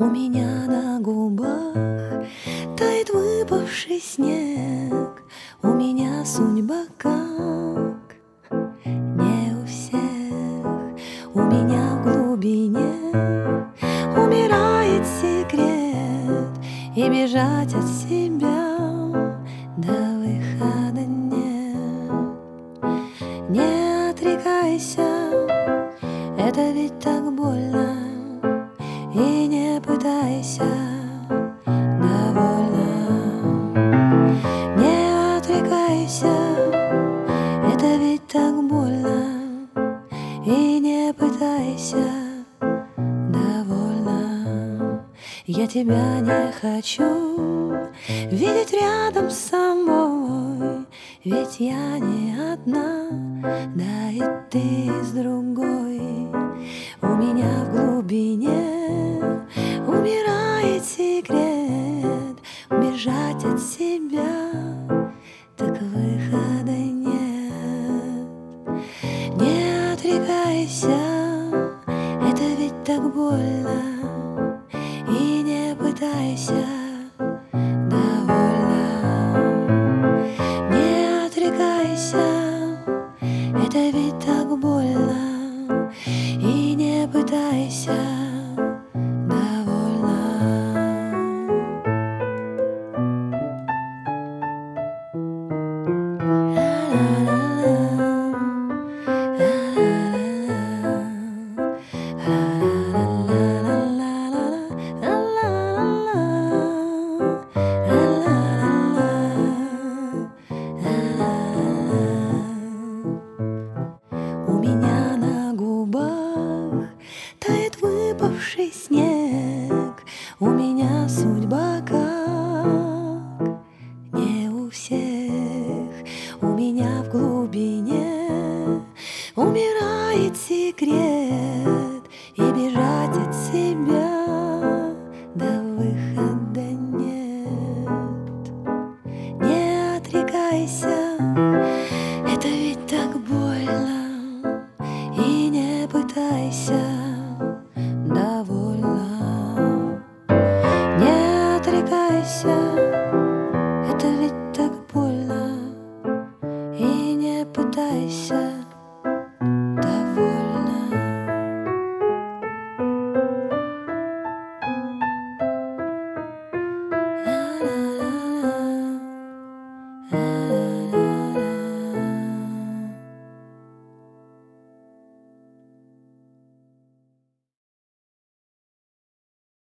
У меня на губах тает выпавший снег. У меня судьба как не у всех. У меня в глубине умирает секрет, и бежать от себя до выхода нет. Не отрекайся, это ведь так больно, и не пытайся, довольно. Не отрекайся, это ведь так больно, и не пытайся, довольно. Я тебя не хочу видеть рядом с собой, ведь я не одна, да и ты с другой. У меня в глубине умирает секрет, убежать от себя, так выхода нет. Не отрекайся, это ведь так больно, и не пытайся, довольно. Не отрекайся, это ведь так больно, и не пытайся, довольно. У меня на губах тает выпавший снег. У меня судьба как не у всех. У меня в глубине умирает секрет, и бежать от себя до выхода нет. Не отрекайся, это ведь так больно, и не пытайся, довольно. Не отрекайся,